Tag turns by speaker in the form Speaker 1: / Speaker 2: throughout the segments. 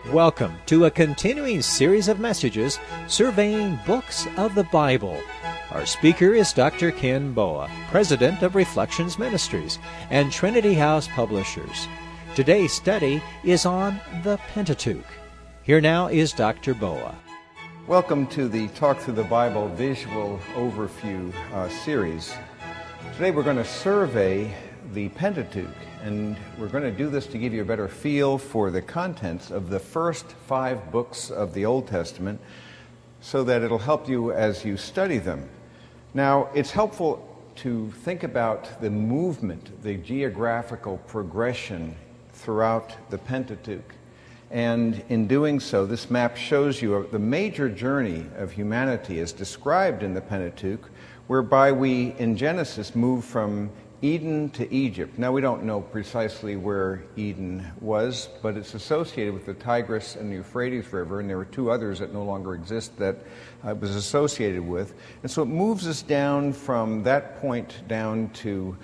Speaker 1: Welcome to a continuing series of messages surveying books of the Bible. Our speaker is Dr. Ken Boa, President of Reflections Ministries and Trinity House Publishers. Today's study is on the Pentateuch. Here now is Dr. Boa.
Speaker 2: Welcome to the Talk Through the Bible Visual Overview series. Today we're going to survey the Pentateuch, and we're going to do this to give you a better feel for the contents of the first 5 books of the Old Testament so that it'll help you as you study them. Now, it's helpful to think about the movement, the geographical progression throughout the Pentateuch. And in doing so, this map shows you the major journey of humanity as described in the Pentateuch, whereby we, in Genesis, move from Eden to Egypt. Now, we don't know precisely where Eden was, but it's associated with the Tigris and the Euphrates River, and there were 2 others that no longer exist that it was associated with. And so it moves us down from that point down to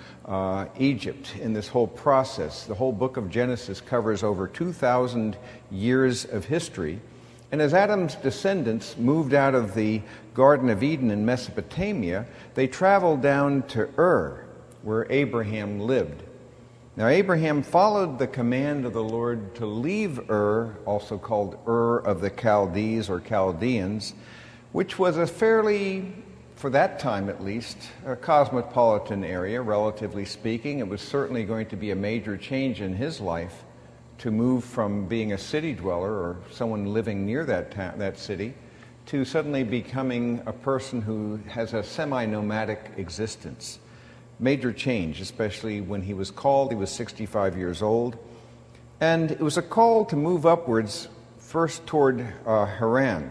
Speaker 2: Egypt in this whole process. The whole book of Genesis covers over 2,000 years of history. And as Adam's descendants moved out of the Garden of Eden in Mesopotamia, they traveled down to Ur, where Abraham lived. Now, Abraham followed the command of the Lord to leave Ur, also called Ur of the Chaldees or Chaldeans, which was a fairly, for that time at least, a cosmopolitan area, relatively speaking. It was certainly going to be a major change in his life to move from being a city dweller or someone living near that city to suddenly becoming a person who has a semi-nomadic existence. Major change, especially when he was called. He was 65 years old. And it was a call to move upwards, first toward Haran,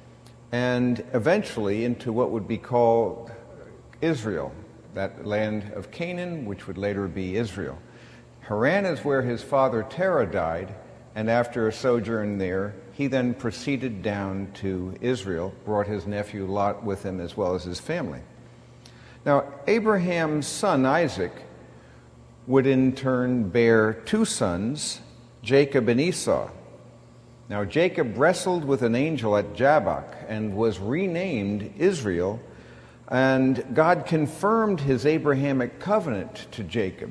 Speaker 2: and eventually into what would be called Israel, that land of Canaan, which would later be Israel. Haran is where his father Terah died, and after a sojourn there, he then proceeded down to Israel, brought his nephew Lot with him as well as his family. Now, Abraham's son Isaac would in turn bear 2 sons, Jacob and Esau. Now, Jacob wrestled with an angel at Jabbok and was renamed Israel, and God confirmed his Abrahamic covenant to Jacob.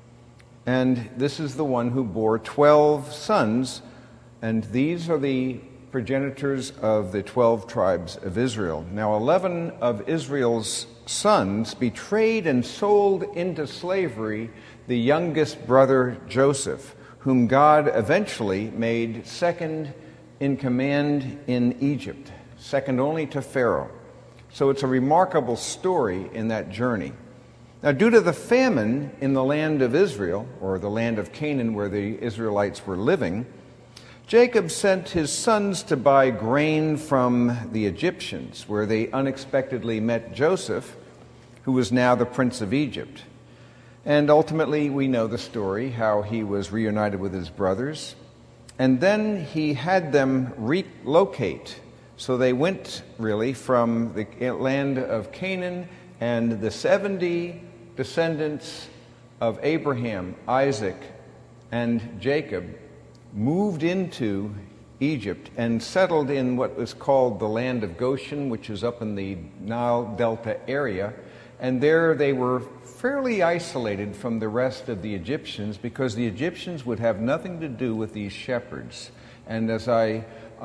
Speaker 2: And this is the one who bore 12 sons, and these are the progenitors of the 12 tribes of Israel. Now, 11 of Israel's sons betrayed and sold into slavery the youngest brother Joseph, whom God eventually made second in command in Egypt, second only to Pharaoh. So it's a remarkable story in that journey. Now, due to the famine in the land of Israel, or the land of Canaan where the Israelites were living, Jacob sent his sons to buy grain from the Egyptians, where they unexpectedly met Joseph, who was now the prince of Egypt. And ultimately, we know the story, how he was reunited with his brothers. And then he had them relocate. So they went, really, from the land of Canaan, and the 70 descendants of Abraham, Isaac, and Jacob moved into Egypt and settled in what was called the land of Goshen, which is up in the Nile Delta area. And there they were fairly isolated from the rest of the Egyptians because the Egyptians would have nothing to do with these shepherds. And as I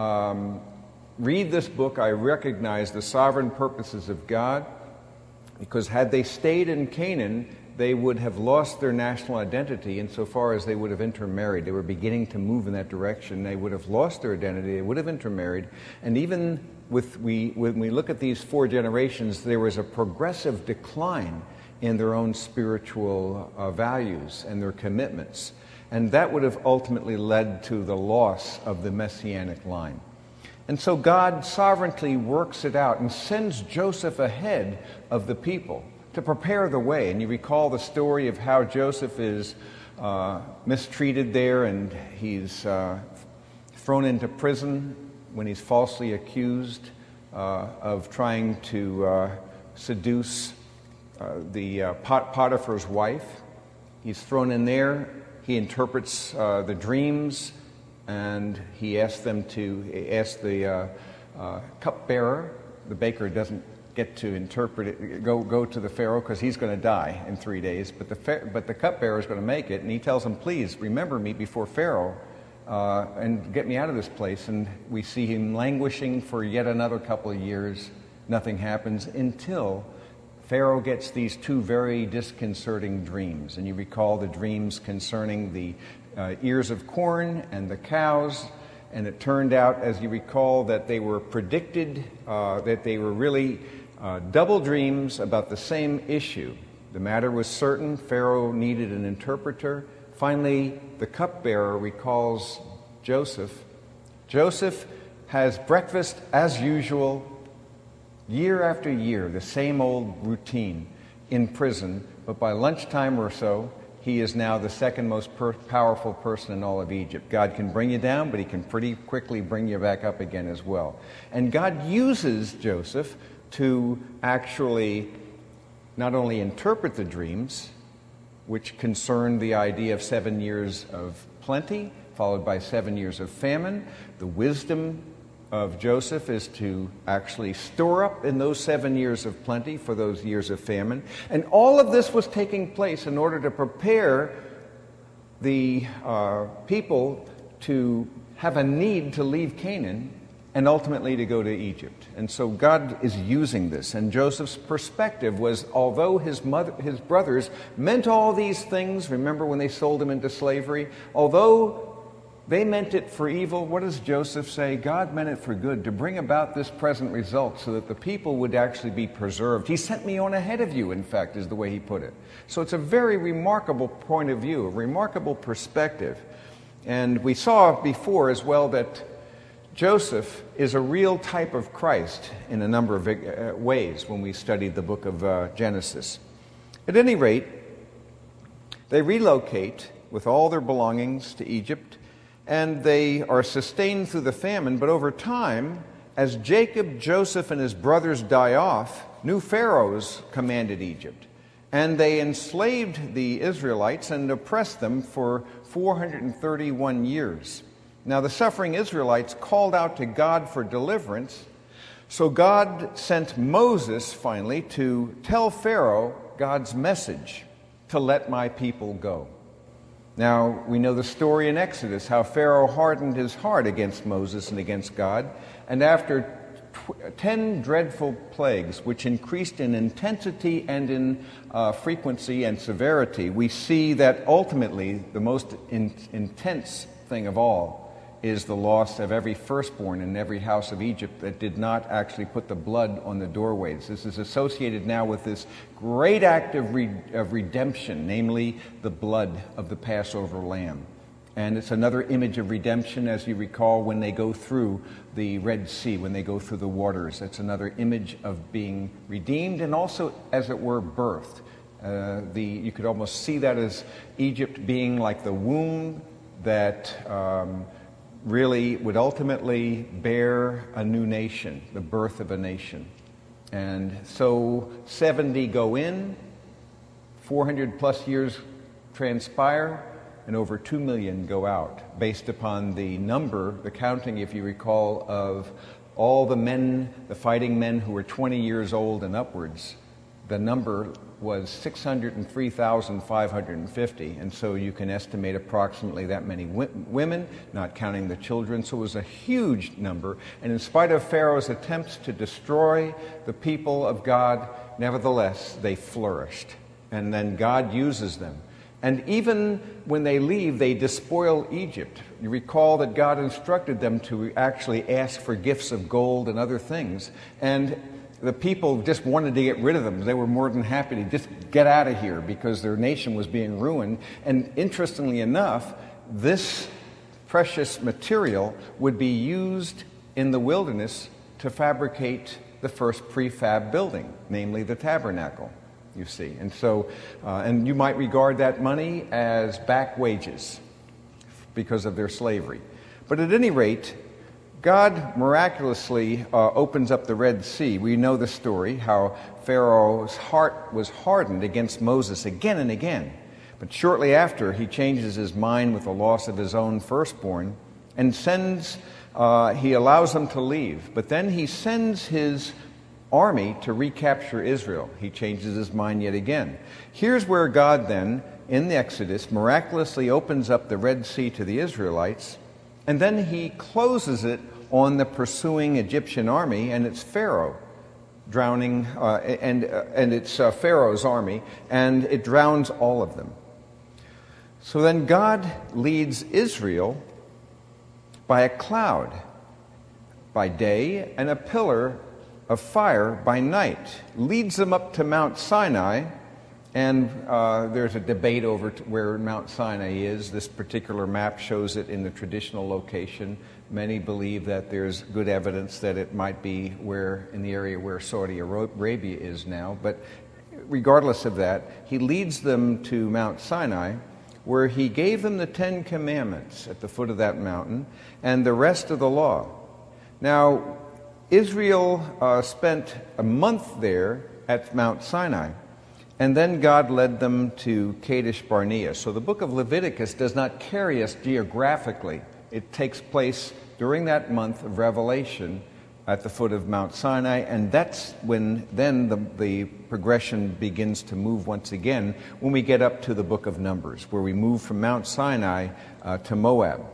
Speaker 2: read this book, I recognize the sovereign purposes of God, because had they stayed in Canaan, they would have lost their national identity insofar as they would have intermarried. They were beginning to move in that direction. They would have lost their identity. They would have intermarried. And even when we look at these 4 generations, there was a progressive decline in their own spiritual values and their commitments. And that would have ultimately led to the loss of the Messianic line. And so God sovereignly works it out and sends Joseph ahead of the people to prepare the way. And you recall the story of how Joseph is mistreated there, and he's thrown into prison when he's falsely accused of trying to seduce Potiphar's wife. He's thrown in there. He interprets the dreams and he asked the cupbearer. The baker doesn't get to interpret it, go to the Pharaoh, because he's going to die in 3 days, but the cupbearer is going to make it, and he tells him, please remember me before Pharaoh and get me out of this place. And we see him languishing for yet another couple of years. Nothing happens until Pharaoh gets these two very disconcerting dreams. And you recall the dreams concerning the ears of corn and the cows. And it turned out, as you recall, that they were predicted, that they were really double dreams about the same issue. The matter was certain. Pharaoh needed an interpreter. Finally, the cupbearer recalls Joseph. Joseph has breakfast as usual, year after year, the same old routine in prison. But by lunchtime or so, he is now the second most powerful person in all of Egypt. God can bring you down, but he can pretty quickly bring you back up again as well. And God uses Joseph to actually not only interpret the dreams, which concern the idea of 7 years of plenty, followed by 7 years of famine. The wisdom of Joseph is to actually store up in those 7 years of plenty for those years of famine. And all of this was taking place in order to prepare the people to have a need to leave Canaan and ultimately to go to Egypt. And so God is using this. And Joseph's perspective was, although his brothers meant all these things, remember when they sold him into slavery, although they meant it for evil, what does Joseph say? God meant it for good, to bring about this present result so that the people would actually be preserved. He sent me on ahead of you, in fact, is the way he put it. So it's a very remarkable point of view, a remarkable perspective. And we saw before as well that Joseph is a real type of Christ in a number of ways when we studied the book of Genesis. At any rate, they relocate with all their belongings to Egypt, and they are sustained through the famine. But over time, as Jacob, Joseph, and his brothers die off, new pharaohs commanded Egypt. And they enslaved the Israelites and oppressed them for 431 years. Now, the suffering Israelites called out to God for deliverance, so God sent Moses, finally, to tell Pharaoh God's message, to let my people go. Now, we know the story in Exodus, how Pharaoh hardened his heart against Moses and against God, and after 10 dreadful plagues, which increased in intensity and in frequency and severity, we see that ultimately the most intense thing of all is the loss of every firstborn in every house of Egypt that did not actually put the blood on the doorways. This is associated now with this great act of redemption, namely the blood of the Passover lamb. And it's another image of redemption, as you recall, when they go through the Red Sea, when they go through the waters. It's another image of being redeemed and also, as it were, birthed. You could almost see that as Egypt being like the womb that really would ultimately bear a new nation, the birth of a nation. And so 70 go in, 400 plus years transpire, and over 2 million go out, based upon the number, the counting, if you recall, of all the men, the fighting men who were 20 years old and upwards. The number was 603,550, and so you can estimate approximately that many women, not counting the children. So it was a huge number, and in spite of Pharaoh's attempts to destroy the people of God, nevertheless, they flourished, and then God uses them. And even when they leave, they despoil Egypt. You recall that God instructed them to actually ask for gifts of gold and other things, and the people just wanted to get rid of them. They were more than happy to just get out of here because their nation was being ruined. And interestingly enough, this precious material would be used in the wilderness to fabricate the first prefab building, namely the tabernacle, you see. And so, and you might regard that money as back wages because of their slavery. But at any rate, God miraculously opens up the Red Sea. We know the story, how Pharaoh's heart was hardened against Moses again and again. But shortly after, he changes his mind with the loss of his own firstborn, and he allows them to leave. But then he sends his army to recapture Israel. He changes his mind yet again. Here's where God then, in the Exodus, miraculously opens up the Red Sea to the Israelites, and then he closes it on the pursuing Egyptian army, and it's Pharaoh drowning, and it's Pharaoh's army, and it drowns all of them. So then God leads Israel by a cloud by day and a pillar of fire by night, leads them up to Mount Sinai, and there's a debate over where Mount Sinai is. This particular map shows it in the traditional location. Many believe that there's good evidence that it might be in the area where Saudi Arabia is now. But regardless of that, he leads them to Mount Sinai, where he gave them the 10 Commandments at the foot of that mountain and the rest of the law. Now, Israel spent a month there at Mount Sinai, and then God led them to Kadesh Barnea. So the book of Leviticus does not carry us geographically. It takes place during that month of Revelation at the foot of Mount Sinai, and that's when then the progression begins to move once again when we get up to the book of Numbers, where we move from Mount Sinai to Moab.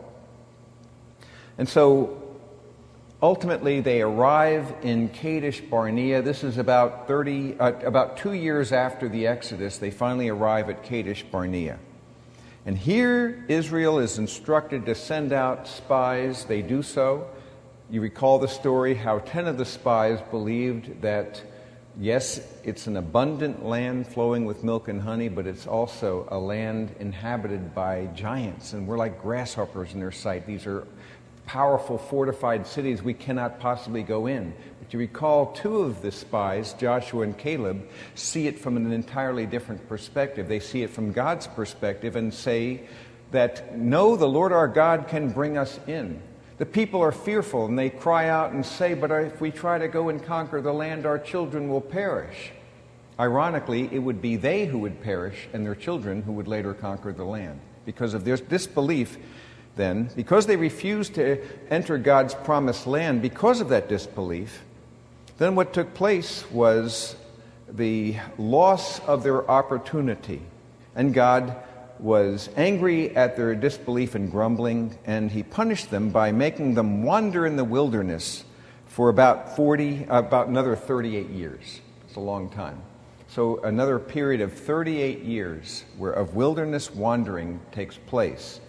Speaker 2: And so ultimately, they arrive in Kadesh Barnea. This is about 2 years after the Exodus. They finally arrive at Kadesh Barnea. And here, Israel is instructed to send out spies. They do so. You recall the story how 10 of the spies believed that, yes, it's an abundant land flowing with milk and honey, but it's also a land inhabited by giants, and we're like grasshoppers in their sight. These are powerful, fortified cities we cannot possibly go in. But you recall 2 of the spies, Joshua and Caleb, see it from an entirely different perspective. They see it from God's perspective and say that, no, the Lord our God can bring us in. The people are fearful, and they cry out and say, but if we try to go and conquer the land, our children will perish. Ironically, it would be they who would perish and their children who would later conquer the land. Because of their disbelief, then, because they refused to enter God's promised land because of that disbelief, then what took place was the loss of their opportunity. And God was angry at their disbelief and grumbling, and he punished them by making them wander in the wilderness for about another 38 years. It's a long time. So another period of 38 years of wilderness wandering takes place.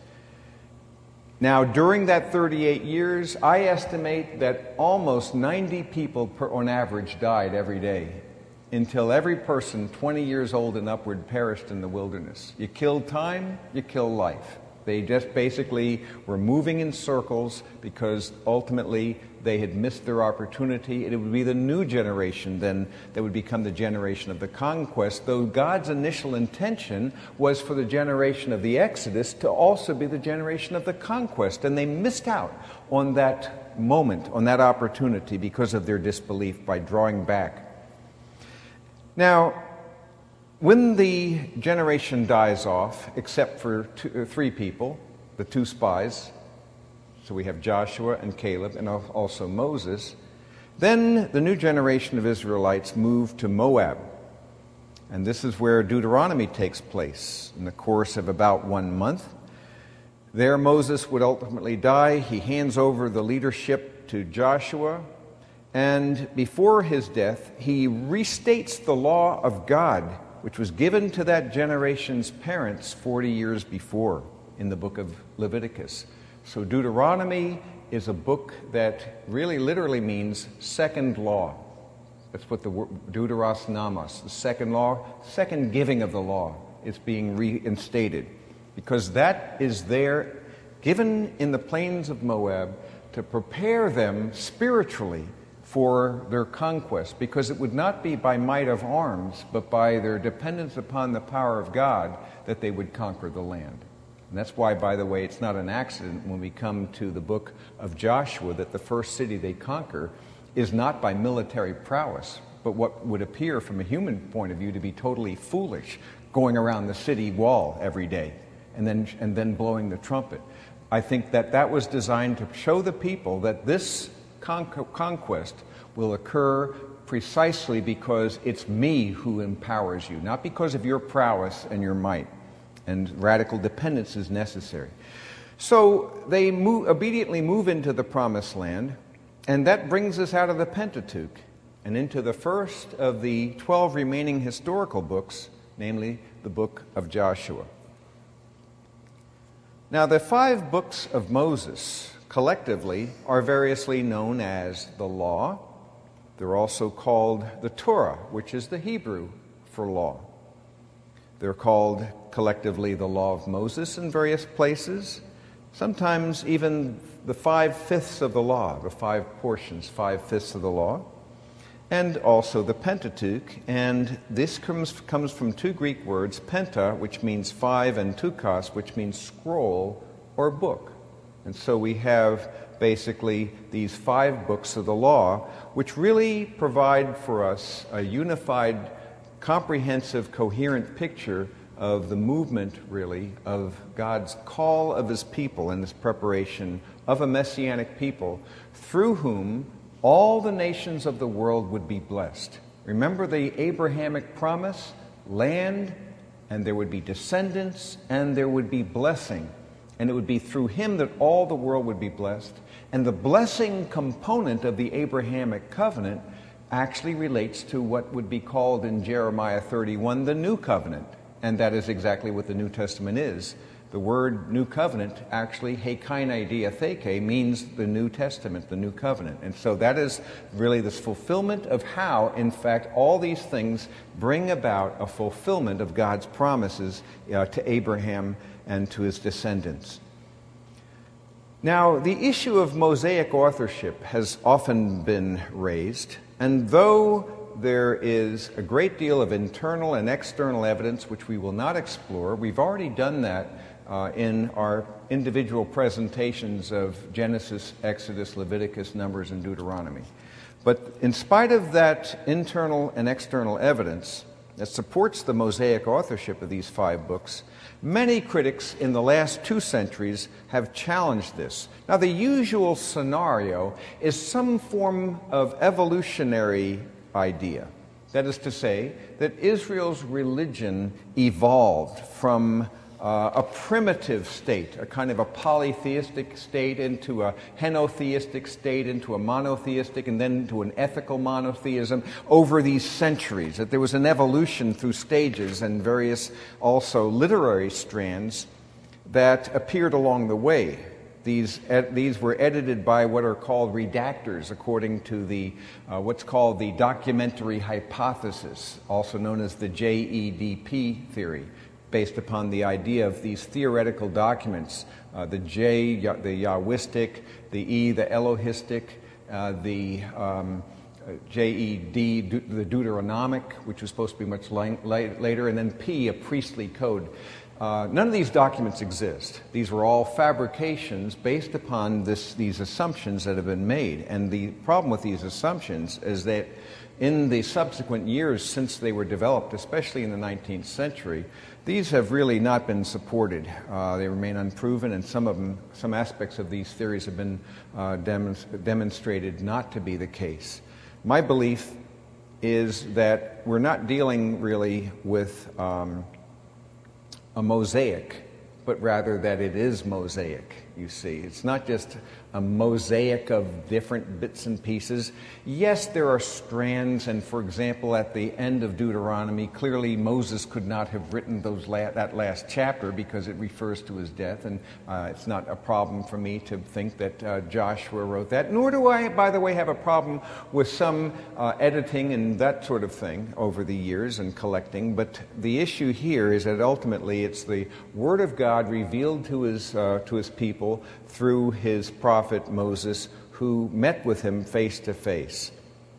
Speaker 2: Now, during that 38 years, I estimate that almost 90 people on average died every day, until every person 20 years old and upward perished in the wilderness. You kill time, you kill life. They just basically were moving in circles because ultimately they had missed their opportunity. It would be the new generation then that would become the generation of the conquest, though God's initial intention was for the generation of the Exodus to also be the generation of the conquest. And they missed out on that moment, on that opportunity, because of their disbelief by drawing back. Now, when the generation dies off, except for 3 people, the 2 spies, so we have Joshua and Caleb and also Moses, then the new generation of Israelites move to Moab. And this is where Deuteronomy takes place in the course of about 1 month. There Moses would ultimately die. He hands over the leadership to Joshua. And before his death, he restates the law of God, which was given to that generation's parents 40 years before in the book of Leviticus. So Deuteronomy is a book that really literally means second law. That's what the word Deuteros Nomos, the second law, second giving of the law, is being reinstated. Because that is there, given in the plains of Moab, to prepare them spiritually for their conquest, because it would not be by might of arms, but by their dependence upon the power of God that they would conquer the land. And that's why, by the way, it's not an accident when we come to the book of Joshua that the first city they conquer is not by military prowess, but what would appear from a human point of view to be totally foolish, going around the city wall every day and then blowing the trumpet. I think that was designed to show the people that this conquest will occur precisely because it's me who empowers you, not because of your prowess and your might, and radical dependence is necessary. So they obediently move into the Promised Land, and that brings us out of the Pentateuch and into the first of the 12 remaining historical books, namely the book of Joshua. Now, the 5 books of Moses collectively are variously known as the Law. They're also called the Torah, which is the Hebrew for law. They're called collectively the Law of Moses in various places, sometimes even the 5/5 of the law, the 5 portions, 5/5 of the law, and also the Pentateuch. And this comes from 2 Greek words, penta, which means 5, and tukos, which means scroll or book. And so we have basically these 5 books of the law, which really provide for us a unified, comprehensive, coherent picture of the movement, really, of God's call of His people and His preparation of a messianic people through whom all the nations of the world would be blessed. Remember the Abrahamic promise? Land, and there would be descendants, and there would be blessing. And it would be through him that all the world would be blessed. And the blessing component of the Abrahamic covenant actually relates to what would be called in Jeremiah 31 the New Covenant. And that is exactly what the New Testament is. The word New Covenant, actually, heikainai diatheke, means the New Testament, the New Covenant. And so that is really this fulfillment of how, in fact, all these things bring about a fulfillment of God's promises to Abraham and to his descendants. Now, the issue of Mosaic authorship has often been raised, and though there is a great deal of internal and external evidence which we will not explore, we've already done that in our individual presentations of Genesis, Exodus, Leviticus, Numbers, and Deuteronomy. But in spite of that internal and external evidence that supports the Mosaic authorship of these 5 books, many critics in the last 2 centuries have challenged this. Now, the usual scenario is some form of evolutionary idea. That is to say, that Israel's religion evolved from a primitive state, a kind of a polytheistic state, into a henotheistic state, into a monotheistic, and then to an ethical monotheism over these centuries. That there was an evolution through stages and various also literary strands that appeared along the way. These were edited by what are called redactors, according to the what's called the documentary hypothesis, also known as the JEDP theory, based upon the idea of these theoretical documents, the J, the Yahwistic, the E, the Elohistic, the JED, the Deuteronomic, which was supposed to be much later, and then P, a priestly code. None of these documents exist. These were all fabrications based upon these assumptions that have been made. And the problem with these assumptions is that in the subsequent years since they were developed, especially in the 19th century, these have really not been supported. They remain unproven, and some aspects of these theories have been demonstrated not to be the case. My belief is that we're not dealing really with a mosaic, but rather that it is mosaic, you see. It's not just a mosaic of different bits and pieces. Yes, there are strands, and for example, at the end of Deuteronomy, clearly Moses could not have written that last chapter because it refers to his death, and it's not a problem for me to think that Joshua wrote that. Nor do I, by the way, have a problem with some editing and that sort of thing over the years and collecting, but the issue here is that ultimately it's the Word of God revealed to his people through his prophet Moses, who met with him face to face.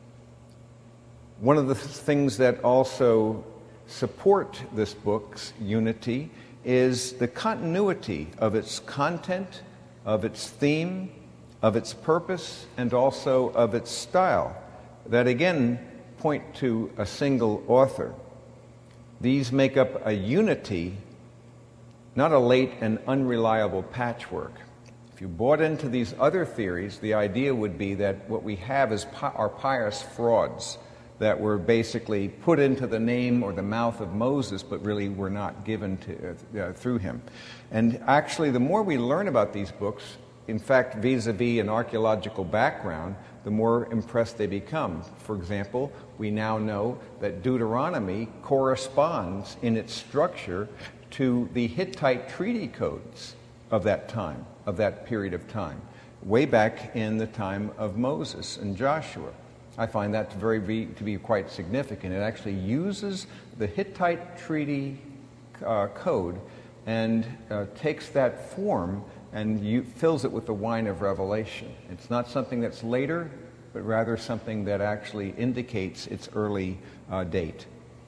Speaker 2: One of the things that also support this book's unity is the continuity of its content, of its theme, of its purpose, and also of its style, that again point to a single author. These make up a unity, not a late and unreliable patchwork. If you bought into these other theories, the idea would be that what we have are pious frauds that were basically put into the name or the mouth of Moses, but really were not given to through him. And actually, the more we learn about these books, in fact, vis-a-vis an archaeological background, the more impressed they become. For example, we now know that Deuteronomy corresponds in its structure to the Hittite treaty codes of that time, of that period of time, way back in the time of Moses and Joshua. I find that to be quite significant. It actually uses the Hittite treaty code and takes that form and fills it with the wine of revelation. It's not something that's later, but rather something that actually indicates its early date.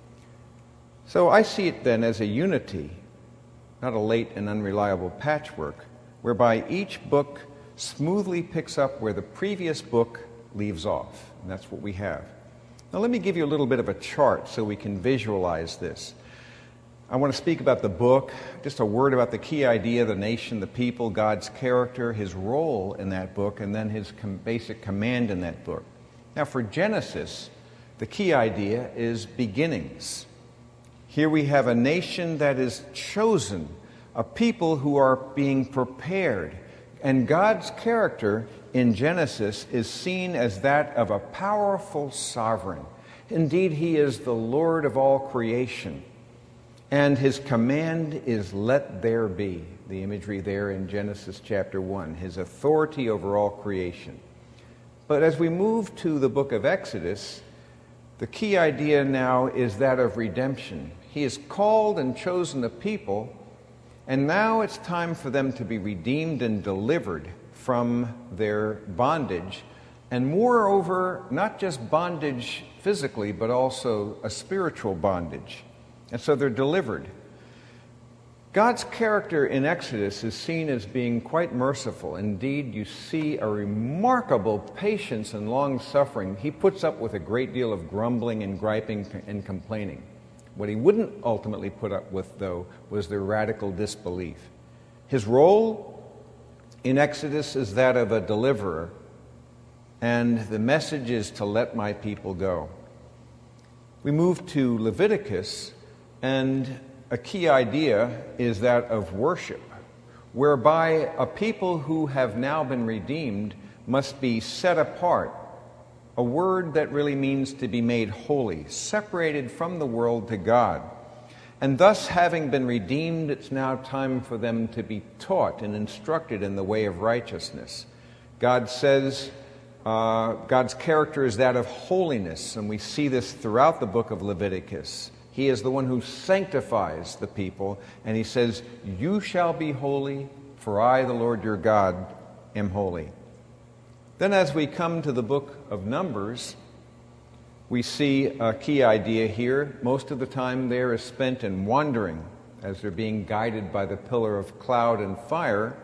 Speaker 2: So I see it then as a unity, not a late and unreliable patchwork, whereby each book smoothly picks up where the previous book leaves off. And that's what we have. Now let me give you a little bit of a chart so we can visualize this. I want to speak about the book, just a word about the key idea, the nation, the people, God's character, his role in that book, and then his basic command in that book. Now for Genesis, the key idea is beginnings. Here we have a nation that is chosen, a people who are being prepared, and God's character in Genesis is seen as that of a powerful sovereign. Indeed, he is the Lord of all creation. And his command is, let there be. The imagery there in Genesis chapter 1, his authority over all creation. But as we move to the book of Exodus, the key idea now is that of redemption. He has called and chosen a people, and now it's time for them to be redeemed and delivered from their bondage. And moreover, not just bondage physically, but also a spiritual bondage. And so they're delivered. God's character in Exodus is seen as being quite merciful. Indeed, you see a remarkable patience and long-suffering. He puts up with a great deal of grumbling and griping and complaining. What he wouldn't ultimately put up with, though, was their radical disbelief. His role in Exodus is that of a deliverer, and the message is to let my people go. We move to Leviticus, and a key idea is that of worship, whereby a people who have now been redeemed must be set apart, a word that really means to be made holy, separated from the world to God. And thus, having been redeemed, it's now time for them to be taught and instructed in the way of righteousness. God says God's character is that of holiness, and we see this throughout the book of Leviticus. He is the one who sanctifies the people, and he says, you shall be holy, for I, the Lord your God, am holy. Then as we come to the book of Numbers, we see a key idea here. Most of the time there is spent in wandering as they're being guided by the pillar of cloud and fire.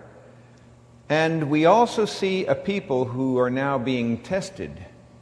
Speaker 2: And we also see a people who are now being tested.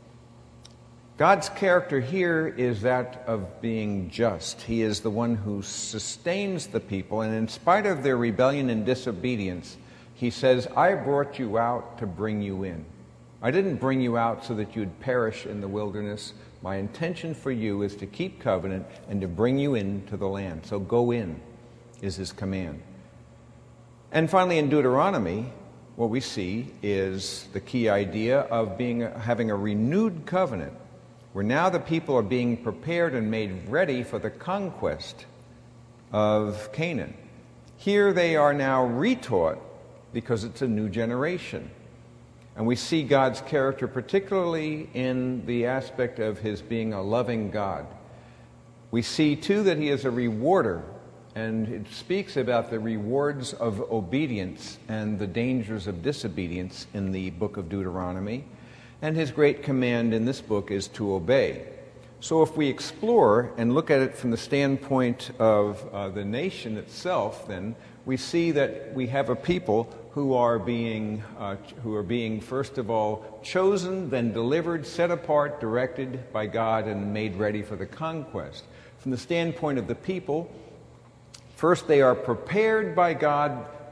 Speaker 2: God's character here is that of being just. He is the one who sustains the people, and in spite of their rebellion and disobedience, he says, I brought you out to bring you in. I didn't bring you out so that you'd perish in the wilderness. My intention for you is to keep covenant and to bring you into the land. So go in, is his command. And finally in Deuteronomy, what we see is the key idea of having a renewed covenant, where now the people are being prepared and made ready for the conquest of Canaan. Here they are now retaught because it's a new generation. And we see God's character particularly in the aspect of his being a loving God. We see, too, that he is a rewarder, and it speaks about the rewards of obedience and the dangers of disobedience in the book of Deuteronomy. And his great command in this book is to obey. So if we explore and look at it from the standpoint of the nation itself, then we see that we have a people who are being first of all chosen, then delivered, set apart, directed by God, and made ready for the conquest. From the standpoint of the people, first they are prepared by God,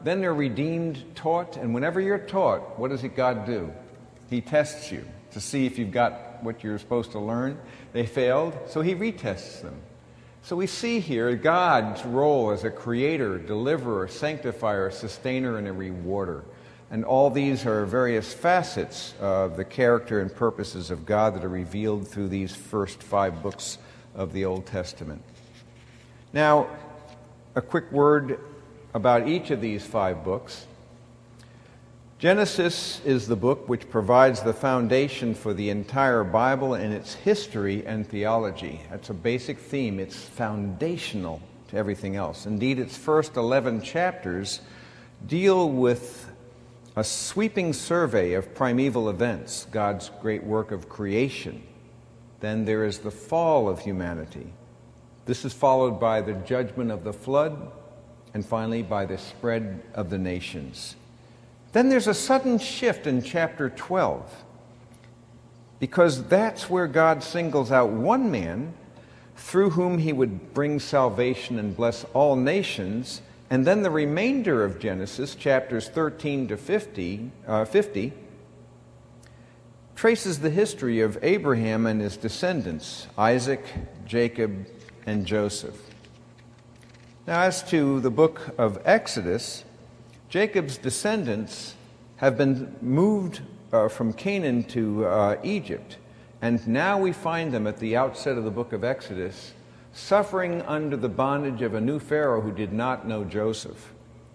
Speaker 2: then they're redeemed, taught, and whenever you're taught, what does God do? He tests you to see if you've got what you're supposed to learn. They failed, so He retests them. So we see here God's role as a creator, deliverer, sanctifier, sustainer, and a rewarder. And all these are various facets of the character and purposes of God that are revealed through these first 5 books of the Old Testament. Now, a quick word about each of these 5 books. Genesis is the book which provides the foundation for the entire Bible and its history and theology. That's a basic theme. It's foundational to everything else. Indeed, its first 11 chapters deal with a sweeping survey of primeval events, God's great work of creation. Then there is the fall of humanity. This is followed by the judgment of the flood, and finally by the spread of the nations. Then there's a sudden shift in chapter 12, because that's where God singles out one man through whom He would bring salvation and bless all nations. And then the remainder of Genesis, chapters 13 to 50, traces the history of Abraham and his descendants, Isaac, Jacob, and Joseph. Now, as to the book of Exodus, Jacob's descendants have been moved from Canaan to Egypt, and now we find them at the outset of the book of Exodus suffering under the bondage of a new Pharaoh who did not know Joseph.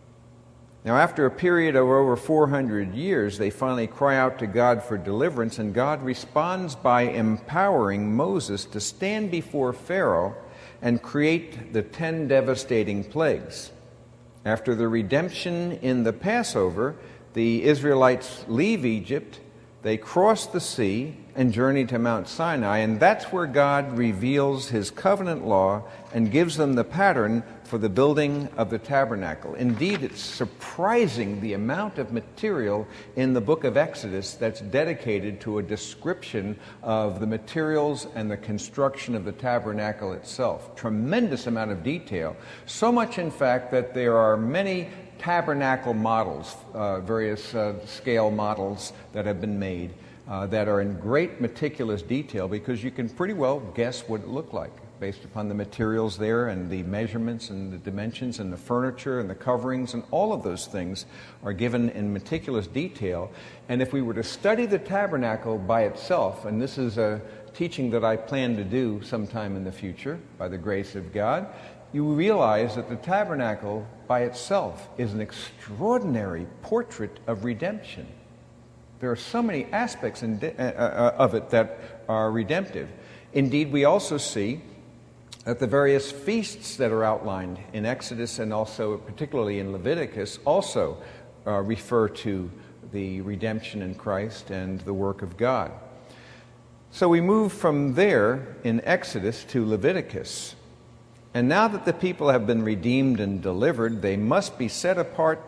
Speaker 2: Now, after a period of over 400 years, they finally cry out to God for deliverance, and God responds by empowering Moses to stand before Pharaoh and create the 10 devastating plagues. After the redemption in the Passover, the Israelites leave Egypt, they cross the sea and journey to Mount Sinai, and that's where God reveals His covenant law and gives them the pattern for the building of the tabernacle. Indeed, it's surprising the amount of material in the book of Exodus that's dedicated to a description of the materials and the construction of the tabernacle itself. Tremendous amount of detail. So much, in fact, that there are many tabernacle models, various scale models that have been made that are in great meticulous detail, because you can pretty well guess what it looked like based upon the materials there and the measurements and the dimensions and the furniture and the coverings, and all of those things are given in meticulous detail. And if we were to study the tabernacle by itself, and this is a teaching that I plan to do sometime in the future by the grace of God, you realize that the tabernacle by itself is an extraordinary portrait of redemption. There are so many aspects of it that are redemptive. Indeed, we also see that the various feasts that are outlined in Exodus and also particularly in Leviticus also refer to the redemption in Christ and the work of God. So we move from there in Exodus to Leviticus. And now that the people have been redeemed and delivered, they must be set apart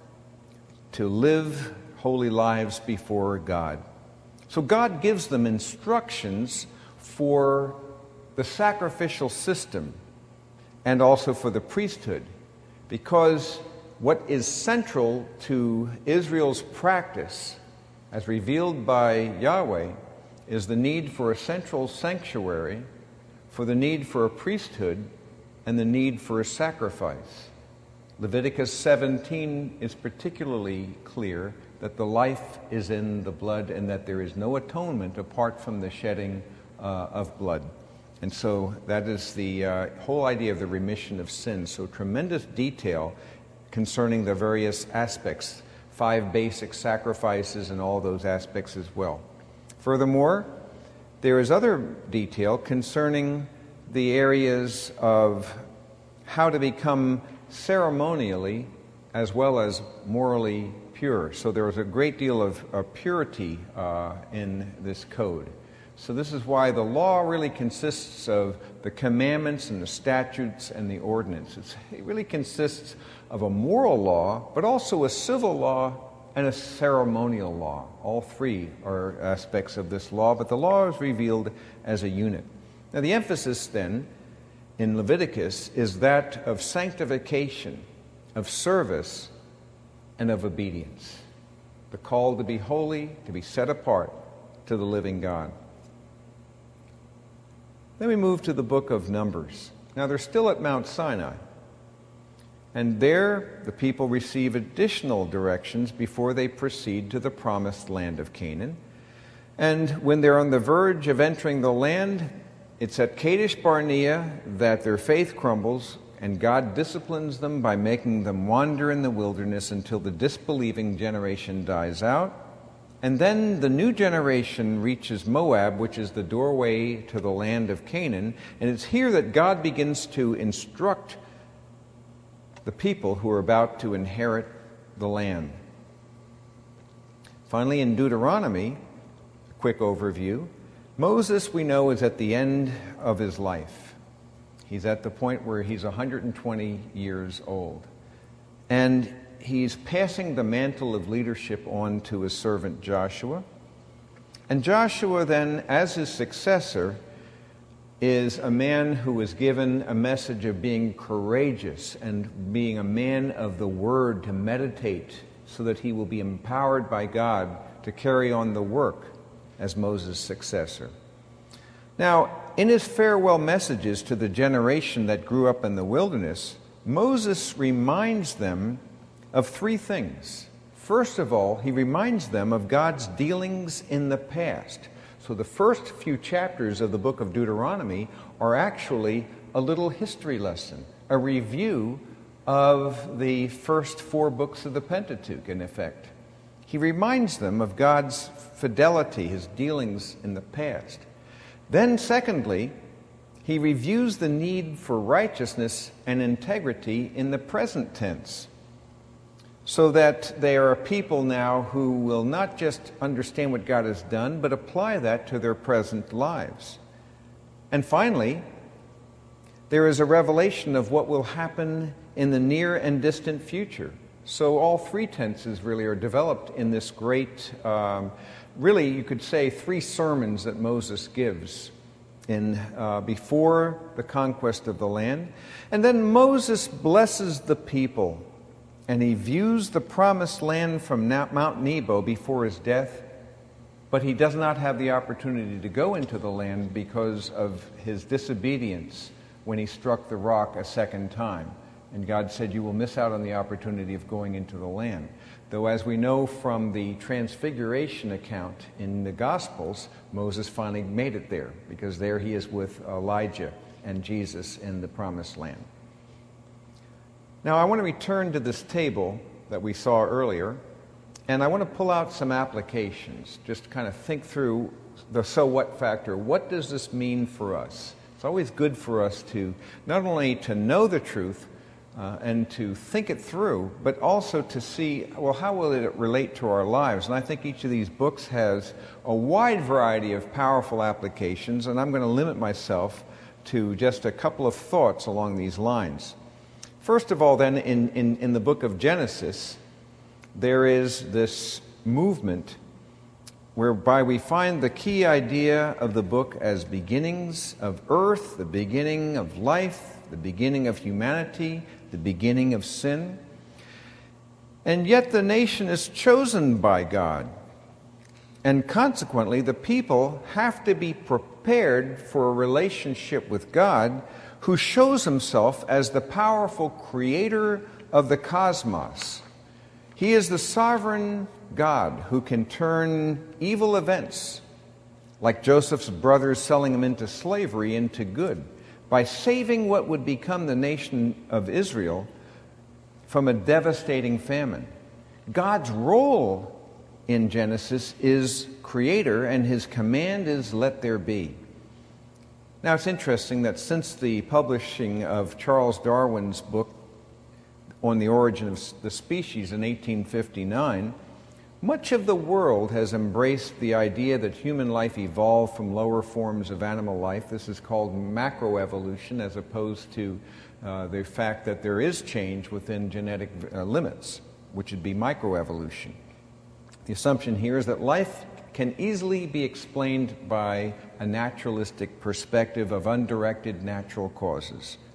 Speaker 2: to live holy lives before God. So God gives them instructions for the sacrificial system and also for the priesthood, because what is central to Israel's practice, as revealed by Yahweh, is the need for a central sanctuary, for the need for a priesthood, and the need for a sacrifice. Leviticus 17 is particularly clear that the life is in the blood and that there is no atonement apart from the shedding of blood. And so that is the whole idea of the remission of sins. So tremendous detail concerning the various aspects, 5 basic sacrifices and all those aspects as well. Furthermore, there is other detail concerning the areas of how to become ceremonially as well as morally pure. So there is a great deal of purity in this code. So this is why the law really consists of the commandments and the statutes and the ordinances. It really consists of a moral law, but also a civil law and a ceremonial law. All 3 are aspects of this law, but the law is revealed as a unit. Now the emphasis then in Leviticus is that of sanctification, of service, and of obedience. The call to be holy, to be set apart to the living God. Then we move to the book of Numbers. Now they're still at Mount Sinai. And there the people receive additional directions before they proceed to the promised land of Canaan. And when they're on the verge of entering the land, it's at Kadesh Barnea that their faith crumbles, and God disciplines them by making them wander in the wilderness until the disbelieving generation dies out. And then the new generation reaches Moab, which is the doorway to the land of Canaan. And it's here that God begins to instruct the people who are about to inherit the land. Finally, in Deuteronomy, a quick overview, Moses, we know, is at the end of his life. He's at the point where he's 120 years old. And he's passing the mantle of leadership on to his servant Joshua. And Joshua then, as his successor, is a man who is given a message of being courageous and being a man of the word to meditate so that he will be empowered by God to carry on the work as Moses' successor. Now, in his farewell messages to the generation that grew up in the wilderness, Moses reminds them of three things. First of all, he reminds them of God's dealings in the past. So the first few chapters of the book of Deuteronomy are actually a little history lesson, a review of the first 4 books of the Pentateuch, in effect. He reminds them of God's fidelity, his dealings in the past. Then, secondly, he reviews the need for righteousness and integrity in the present tense, so that they are a people now who will not just understand what God has done, but apply that to their present lives. And finally, there is a revelation of what will happen in the near and distant future. So all 3 tenses really are developed in this great, really you could say 3 sermons that Moses gives in before the conquest of the land. And then Moses blesses the people, and he views the promised land from Mount Nebo before his death, but he does not have the opportunity to go into the land because of his disobedience when he struck the rock a second time. And God said, you will miss out on the opportunity of going into the land. Though as we know from the Transfiguration account in the Gospels, Moses finally made it there, because there he is with Elijah and Jesus in the promised land. Now I want to return to this table that we saw earlier, and I want to pull out some applications, just to kind of think through the so what factor. What does this mean for us? It's always good for us to not only to know the truth, and to think it through, but also to see, well, how will it relate to our lives? And I think each of these books has a wide variety of powerful applications, and I'm going to limit myself to just a couple of thoughts along these lines. First of all, then, in the book of Genesis, there is this movement whereby we find the key idea of the book as beginnings of earth, the beginning of life, the beginning of humanity, the beginning of sin. And yet the nation is chosen by God. And consequently, the people have to be prepared for a relationship with God, who shows himself as the powerful creator of the cosmos. He is the sovereign God who can turn evil events, like Joseph's brothers selling him into slavery, into good, by saving what would become the nation of Israel from a devastating famine. God's role in Genesis is creator, and his command is, let there be. Now, it's interesting that since the publishing of Charles Darwin's book on the origin of the species in 1859, much of the world has embraced the idea that human life evolved from lower forms of animal life. This is called macroevolution, as opposed to the fact that there is change within genetic limits, which would be microevolution. The assumption here is that life can easily be explained by a naturalistic perspective of undirected natural causes,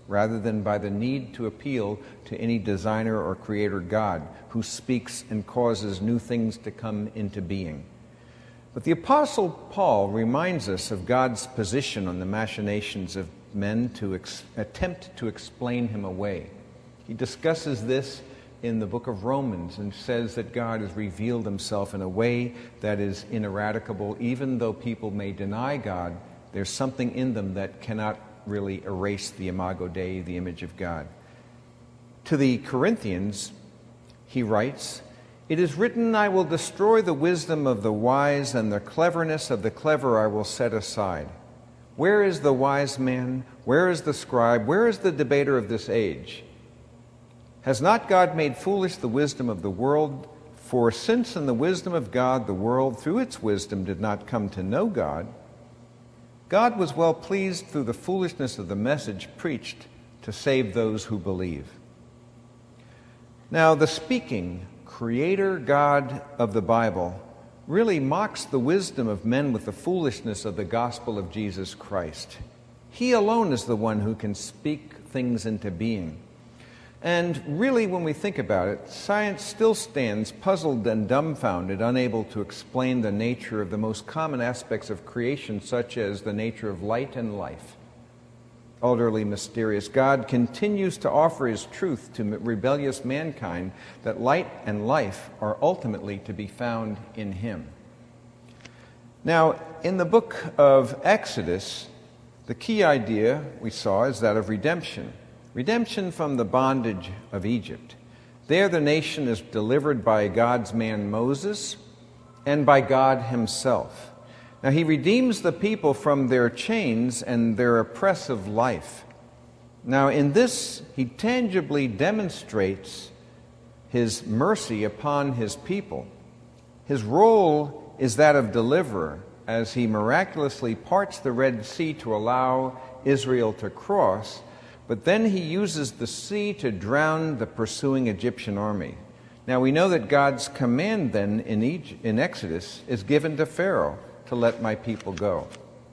Speaker 2: rather than by the need to appeal to any designer or creator God who speaks and causes new things to come into being. But the Apostle Paul reminds us of God's position on the machinations of men to attempt to explain him away. He discusses this in the book of Romans and says that God has revealed himself in a way that is ineradicable. Even though people may deny God, there's something in them that cannot really erase the imago Dei, the image of God. To the Corinthians, he writes, "It is written, I will destroy the wisdom of the wise, and the cleverness of the clever I will set aside. Where is the wise man? Where is the scribe? Where is the debater of this age? Has not God made foolish the wisdom of the world? For since in the wisdom of God the world through its wisdom did not come to know God, God was well pleased through the foolishness of the message preached to save those who believe." Now, the speaking Creator God of the Bible really mocks the wisdom of men with the foolishness of the gospel of Jesus Christ. He alone is the one who can speak things into being. And really, when we think about it, science still stands puzzled and dumbfounded, unable to explain the nature of the most common aspects of creation, such as the nature of light and life. Utterly mysterious, God continues to offer his truth to rebellious mankind that light and life are ultimately to be found in him. Now, in the book of Exodus, the key idea we saw is that of redemption. Redemption from the bondage of Egypt. There the nation is delivered by God's man Moses and by God himself. Now he redeems the people from their chains and their oppressive life. Now in this he tangibly demonstrates his mercy upon his people. His role is that of deliverer, as he miraculously parts the Red Sea to allow Israel to cross. But then he uses the sea to drown the pursuing Egyptian army. Now we know that God's command then in Exodus is given to Pharaoh to let my people go.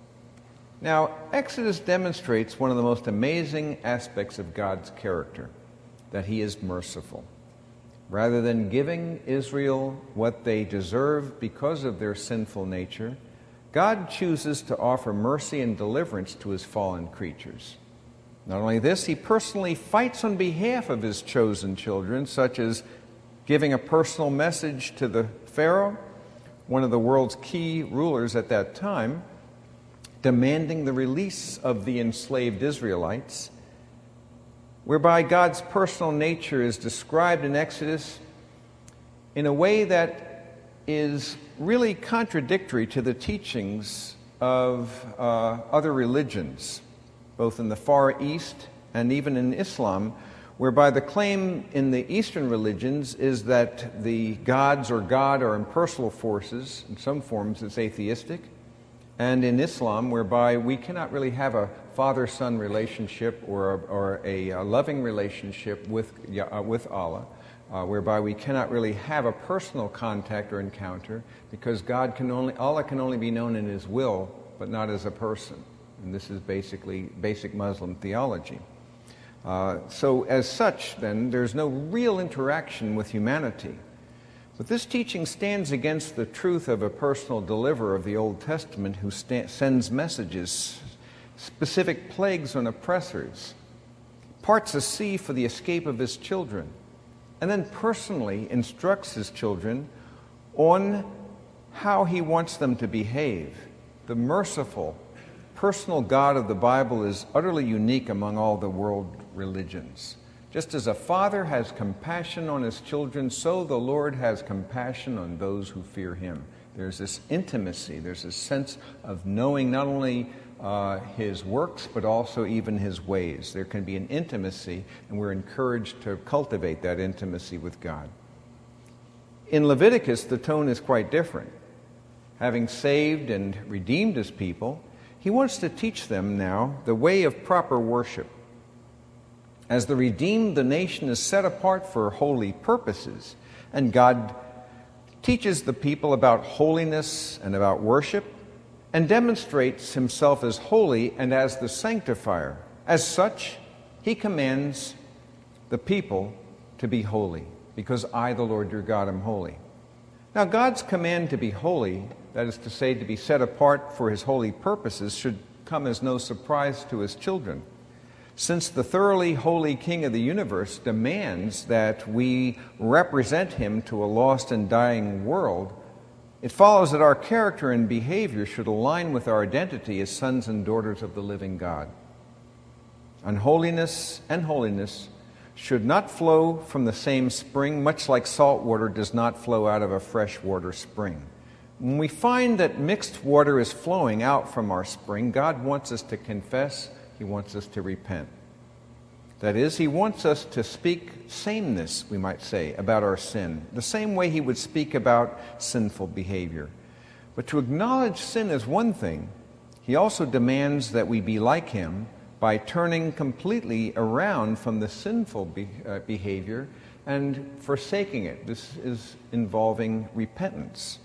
Speaker 2: Now Exodus demonstrates one of the most amazing aspects of God's character, that he is merciful. Rather than giving Israel what they deserve because of their sinful nature, God chooses to offer mercy and deliverance to his fallen creatures. Not only this, he personally fights on behalf of his chosen children, such as giving a personal message to the Pharaoh, one of the world's key rulers at that time, demanding the release of the enslaved Israelites, whereby God's personal nature is described in Exodus in a way that is really contradictory to the teachings of other religions, both in the Far East and even in Islam, whereby the claim in the Eastern religions is that the gods or God are impersonal forces. In some forms it's atheistic. And in Islam, whereby we cannot really have a father-son relationship or a loving relationship with Allah, whereby we cannot really have a personal contact or encounter, because Allah can only be known in his will, but not as a person. And this is basically basic Muslim theology. So as such, then, there's no real interaction with humanity. But this teaching stands against the truth of a personal deliverer of the Old Testament who sends messages, specific plagues on oppressors, parts a sea for the escape of his children, and then personally instructs his children on how he wants them to behave. The merciful, personal God of the Bible is utterly unique among all the world religions. Just as a father has compassion on his children, so the Lord has compassion on those who fear him. There's this intimacy, there's a sense of knowing not only his works, but also even his ways. There can be an intimacy, and we're encouraged to cultivate that intimacy with God. In Leviticus, the tone is quite different. Having saved and redeemed his people, he wants to teach them now the way of proper worship. As the redeemed, the nation is set apart for holy purposes, and God teaches the people about holiness and about worship, and demonstrates himself as holy and as the sanctifier. As such, He commands the people to be holy, because I, the Lord your God, am holy. Now, God's command to be holy, that is to say, to be set apart for his holy purposes, should come as no surprise to his children. Since the thoroughly holy King of the universe demands that we represent him to a lost and dying world, it follows that our character and behavior should align with our identity as sons and daughters of the living God. Unholiness and holiness should not flow from the same spring, much like salt water does not flow out of a freshwater spring. When we find that mixed water is flowing out from our spring, God wants us to confess. He wants us to repent. That is, he wants us to speak sameness, we might say, about our sin, the same way he would speak about sinful behavior. But to acknowledge sin is one thing. He also demands that we be like him by turning completely around from the sinful behavior and forsaking it. This is involving repentance.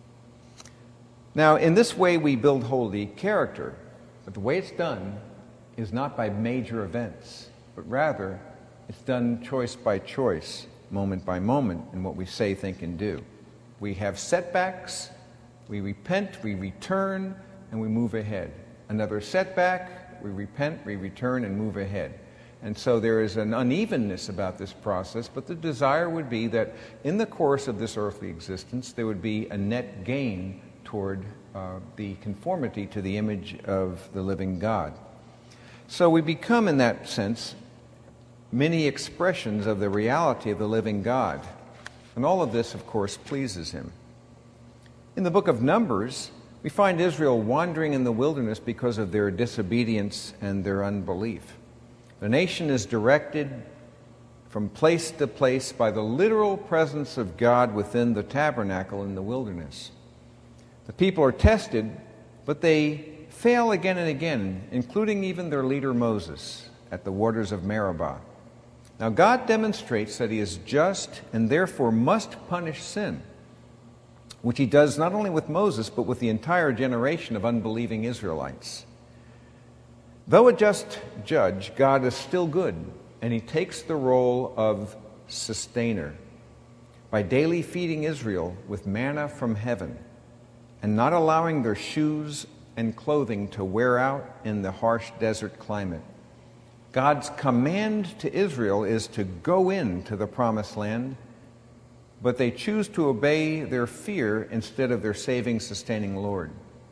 Speaker 2: Now, in this way we build holy character, but the way it's done is not by major events, but rather it's done choice by choice, moment by moment, in what we say, think, and do. We have setbacks, we repent, we return, and we move ahead. Another setback, we repent, we return, and move ahead. And so there is an unevenness about this process, but the desire would be that in the course of this earthly existence, there would be a net gain toward the conformity to the image of the living God. So we become, in that sense, many expressions of the reality of the living God. And all of this, of course, pleases him. In the book of Numbers, we find Israel wandering in the wilderness because of their disobedience and their unbelief. The nation is directed from place to place by the literal presence of God within the tabernacle in the wilderness. The people are tested, but they fail again and again, including even their leader Moses at the waters of Meribah. Now, God demonstrates that he is just and therefore must punish sin, which he does not only with Moses, but with the entire generation of unbelieving Israelites. Though a just judge, God is still good, and he takes the role of sustainer by daily feeding Israel with manna from heaven and not allowing their shoes and clothing to wear out in the harsh desert climate. God's command to Israel is to go into the promised land, but they choose to obey their fear instead of their saving, sustaining Lord.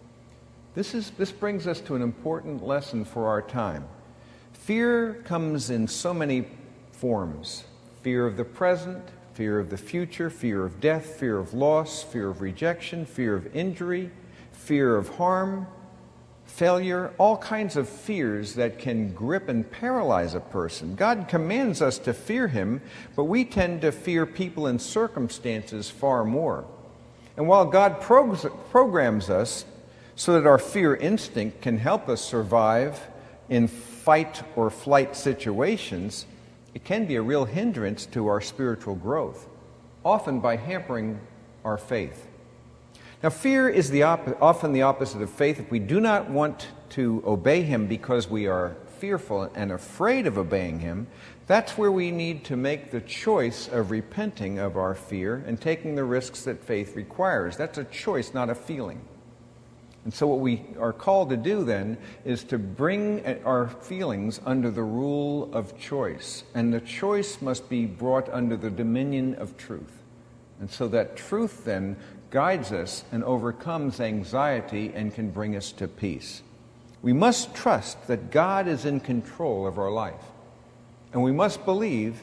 Speaker 2: This brings us to an important lesson for our time. Fear comes in so many forms. Fear of the present, fear of the future, fear of death, fear of loss, fear of rejection, fear of injury, fear of harm, failure, all kinds of fears that can grip and paralyze a person. God commands us to fear him, but we tend to fear people and circumstances far more. And while God programs us so that our fear instinct can help us survive in fight or flight situations, it can be a real hindrance to our spiritual growth, often by hampering our faith. Now, fear is often the opposite of faith. If we do not want to obey him because we are fearful and afraid of obeying him, that's where we need to make the choice of repenting of our fear and taking the risks that faith requires. That's a choice, not a feeling. And so what we are called to do then is to bring our feelings under the rule of choice. And the choice must be brought under the dominion of truth. And so that truth then guides us and overcomes anxiety and can bring us to peace. We must trust that God is in control of our life. And we must believe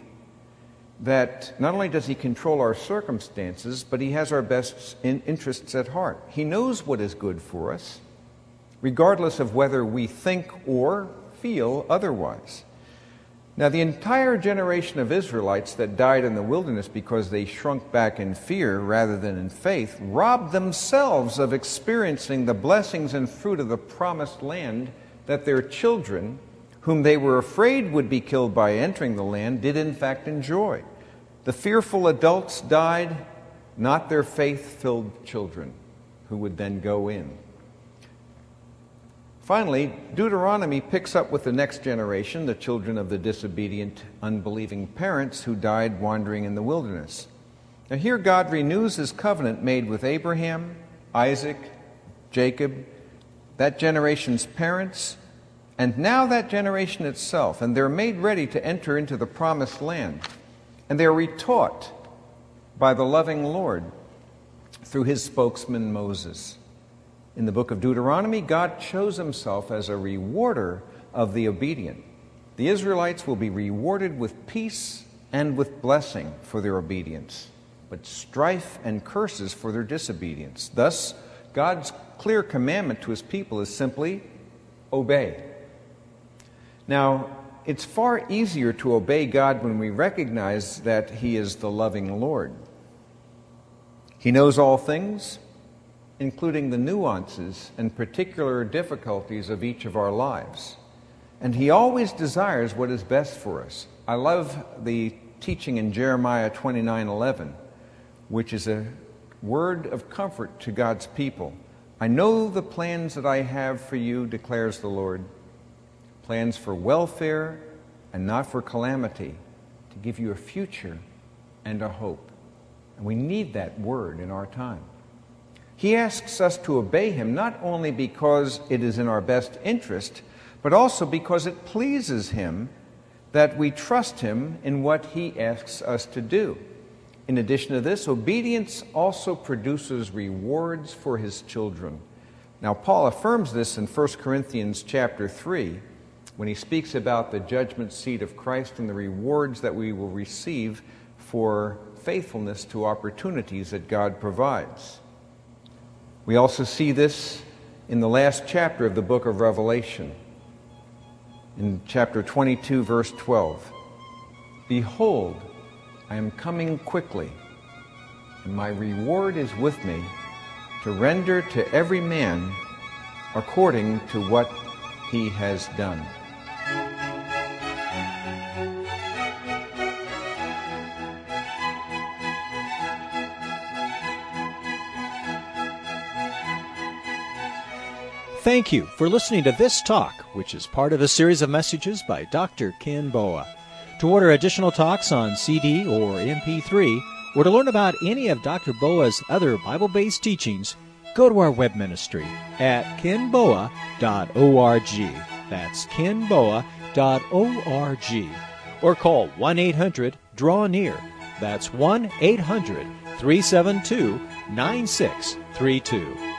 Speaker 2: that not only does he control our circumstances, but he has our best interests at heart. He knows what is good for us, regardless of whether we think or feel otherwise. Now, the entire generation of Israelites that died in the wilderness because they shrunk back in fear rather than in faith robbed themselves of experiencing the blessings and fruit of the promised land that their children, whom they were afraid would be killed by entering the land, did in fact enjoy. The fearful adults died, not their faith-filled children, who would then go in. Finally, Deuteronomy picks up with the next generation, the children of the disobedient, unbelieving parents who died wandering in the wilderness. Now here God renews his covenant made with Abraham, Isaac, Jacob, that generation's parents, and now that generation itself, and they're made ready to enter into the promised land. And they're retaught by the loving Lord through his spokesman Moses. In the book of Deuteronomy, God shows himself as a rewarder of the obedient. The Israelites will be rewarded with peace and with blessing for their obedience, but strife and curses for their disobedience. Thus, God's clear commandment to his people is simply obey. Now, it's far easier to obey God when we recognize that he is the loving Lord. He knows all things, including the nuances and particular difficulties of each of our lives. And he always desires what is best for us. I love the teaching in Jeremiah 29:11, which is a word of comfort to God's people. I know the plans that I have for you, declares the Lord, plans for welfare and not for calamity, to give you a future and a hope. And we need that word in our time. He asks us to obey him not only because it is in our best interest, but also because it pleases him that we trust him in what he asks us to do. In addition to this, obedience also produces rewards for his children. Now, Paul affirms this in 1 Corinthians chapter 3, when he speaks about the judgment seat of Christ and the rewards that we will receive for faithfulness to opportunities that God provides. We also see this in the last chapter of the book of Revelation, in chapter 22, verse 12. Behold, I am coming quickly, and my reward is with me to render to every man according to what he has done.
Speaker 1: Thank you for listening to This Talk, which is part of a series of messages by Dr. Ken Boa. To order additional talks on CD or MP3, or to learn about any of Dr. Boa's other Bible-based teachings, go to our web ministry at kenboa.org. That's kenboa.org. Or call 1-800-DRAW-NEAR. That's 1-800-372-9632.